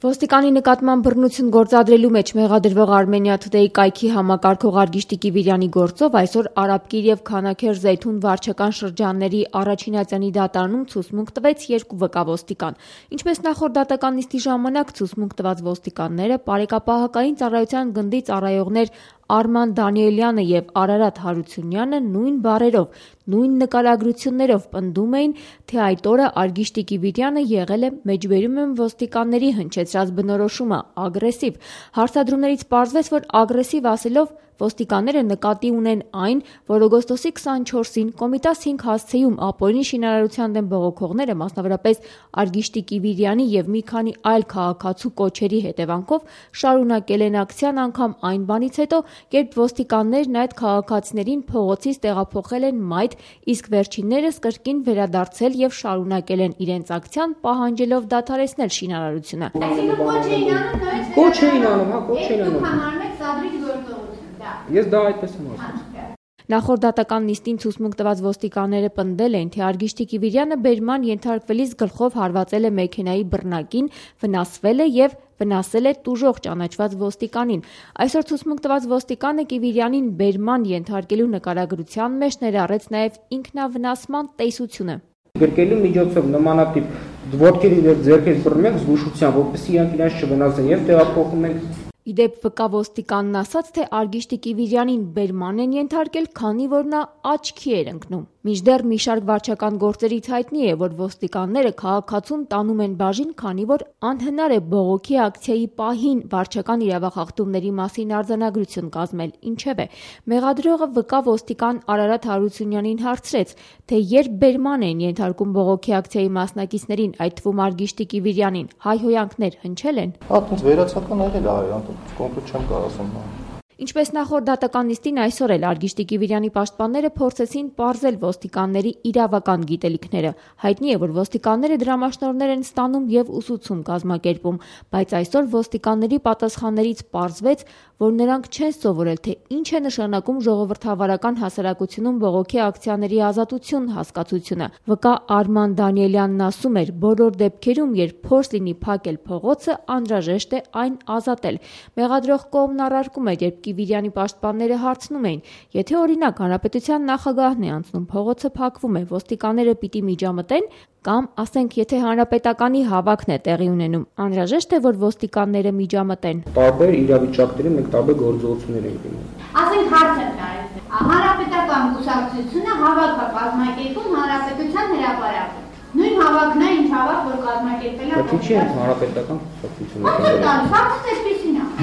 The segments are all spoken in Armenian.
Ոստիկանի նկատմամբ բռնություն գործադրելու մեջ մեղադրվող Armenia Today կայքի համակարգող Արգիշտի Կիվիրյանի գործով այսօր Արաբկիր և Քանաքեր Զեյթուն վարչական շրջանների առաջինատյանի դատարանում ցուցմունք տվեց երկու վկա-ոստիկան։ Ինչպես նախորդ դատական նիստի ժամանակ ցուցմունք տված ոստիկանները Պարեկապահակային ծառայության գնդի ծառայողներ Արման Դանիելյանը և Արարատ Հարությունյանը նույն բառերով, նույն նկարագրություններով պնդում էին, թե այդ օրը Արգիշտի Կիվիրյանը եղել է մեջբերում եմ ոստիկանների հնչեցրած բնորոշումը ագրեսիվ։ Հարցադրումներից պարզվեց, որ ագրեսիվ ասելով ոստիկանները նկատի ունեն այն, որ օգոստոսի 24-ին Կոմիտաս 5 հասցեում ապօրինի շինարարության դեմ բողոքողները, մասնավորապես Արգիշտի Կիվիրյանի և մի քանի այլ քաղաքացու կոչերի հետևանքով շարունակել են ակցիան անգամ այն բանից հետո, երբ ոստիկաններն այդ քաղաքացիներին փողոցից տեղափոխել են մայթ, իսկ վերջիններս կրկին վերադարձել և շարունակել են իրենց ակցիան, պահանջելով դադարեցնել շինարարությունը։ Կոչ էին անում։ Ես դա այդպես եմ ասում։ Նախորդ դատական նիստին ցուցմունք տված ոստիկանները պնդել են, թե Արգիշտի Կիվիրյանը բերման ենթարկվելիս գլխով հարվածել է մեքենայի բռնակին, վնասվել է և վնասել է տուժող ճանաչված ոստիկանին։ Այսօր ցուցմունք տված ոստիկանը Կիվիրյանին բերման ենթարկելու նկարագրության մեջ ներառեց նաև ինքնավնասման տեսությունը։ Գրկելու միջոցով նմանատիպ ոտքերի ձեռքից բռնում եք զգուշությամբ, որպեսզի իրանք իրենց չվնասեն և տեղափոխում եք։ Իդեպ վկա-ոստիկանն ասաց, թե Արգիշտի Կիվիրյանին բերման են ենթարկել, քանի որ նա աչքի էր ընկնում։ Մինչդեռ մի շարք վարչական գործերից հայտնի է, որ ոստիկանները քաղաքացուն տանում են բաժին, քանի որ անհնար է բողոքի ակցիայի պահին վարչական իրավախախտումների մասին արձանագրություն կազմել։ Ինչևէ, մեղադրողը վկա-ոստիկան Արարատ Հարությունյանին հարցրեց, թե երբ բերման են ենթարկում բողոքի ակցիայի մասնակիցներին, այդ թվում Արգիշտի Կիվիրյանին, հայհոյանքներ հնչել են։ Վերացական եղել է, կոնկրետ չեմ կարող ասում։ Ինչպես նախորդ դատական նիստին այսօր էլ Արգիշտի Կիվիրյանի պաշտպանները փորձեցին պարզել ոստիկանների իրավական գիտելիքները։ Հայտնի է, որ ոստիկանները դրամաշնորհներ են ստանում և ուսուցում կազմակերպում, բայց այսօր ոստիկանների պատասխաններից պարզվեց, որ նրանք չեն սովորել, թե ինչ է նշանակում ժողովրդավարական հասարակությունում բողոքի ակցիաների ազատություն հասկացությունը։ Վկա Արման Դանիելյանն ասում էր, բոլոր դեպքերում, երբ փորձ լինի փակել փողոցը, անհրաժեշտ է այն ազատել։ Մեղադրող կողմն առարկում էր, երբ Կիվիրյանի պաշտպանները հարցնում էին, եթե օրինակ հանրապետության նախագահն է անցնում, փողոցը փակվում է, ոստիկանները պիտի միջամտեն, կամ ասենք, եթե հանրապետականի հավաքն է տեղի ունենում, անհրաժեշտ է, որ ոստիկանները միջամտեն։ Տարբեր իրավիճակներում մենք տարբեր գործողություններ ենք ունենում։ Ասենք հարց եմ տալիս, հանրապետական կուսակցությունը հավաք է կազմակերպում հանրապետության հրապարակը։ Նույն հավաքն է, ինչ հավաք, որ կազմակերպել է։ Բայց ինչի՞ է հանրապետական կուսակցությունը։ Ո՞նց է տալիս, հարցը այսպեսին է։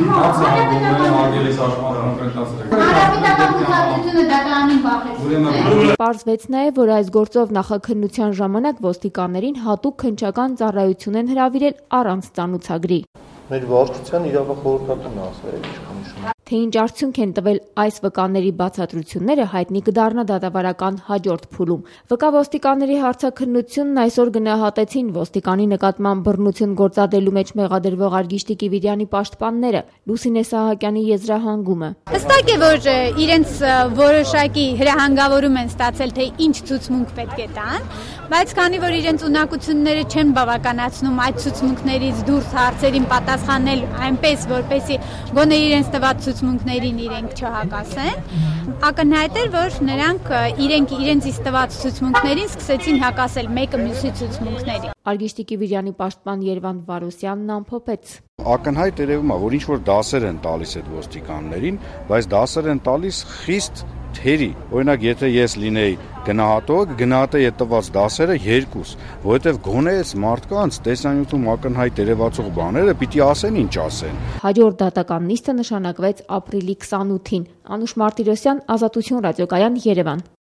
Հանրապետական կուսակցությունը դատարանին բախեցրել։ Պարզվեց նաև, որ այս գործով նախաքննության ժամանակ ոստիկաններին հատուկ հնչական ծառայություն են հրավիրել առանց ծանուցագրի։ Մեր վարչության իրավախորհրդականն ասել է ինչ նշում։ Թե ինչ արդյունք են տվել այս վկաների բացատրությունները, հայտնի կդառնա դատավարական հաջորդ փուլում։ Վկա-ոստիկանների հարցաքննությունն այսօր գնահատեցին ոստիկանի նկատմամբ բռնություն գործադրելու մեջ մեղադրվող Արգիշտի Կիվիրյանի պաշտպանները։ Լուսինե Սահակյանի եզրահանգումը։ Հստակ է, որ իրենց որոշակի հրահանգավորում են ստացել, թե ինչ ցուցմունք պետք է տան, բայց քանի որ իրենց ունակությունները չեն բավականացնում այդ ցուցմունքներից դուրս հարցերին պատասխանել այնպես, որպեսզի գոնե իրենց տված ցուցմունքներին իրենք չհակասեն, ակնհայտ էր, որ նրանք իրենց տված ցուցմունքներին սկսեցին հակասել մեկը մյուսի ցուցմունքներին։ Արգիշտի Կիվիրյանի պաշտպան Երվանդ Վարոսյանն ամփոփեց։ Ակնհայտ երևում է, որ ինչ-որ դասեր են տալիս այդ ոստիկաններին, բայց դասեր են տալիս խիստ թերի։ Օրինակ, եթե ես լինեի գնահատող, գնահատեի այդ տված դասերը 2, որովհետև գոնե այս մարդկանց տեսանյութում ակնհայտ երևացող բաները պիտի ասեն ինչ ասեն։ Հաջորդ դատական նիստը նշանակվեց ապրիլի 28-ին։ Անուշ Մարտիրոսյան, Ազատություն ռադիոկայան, Երևան։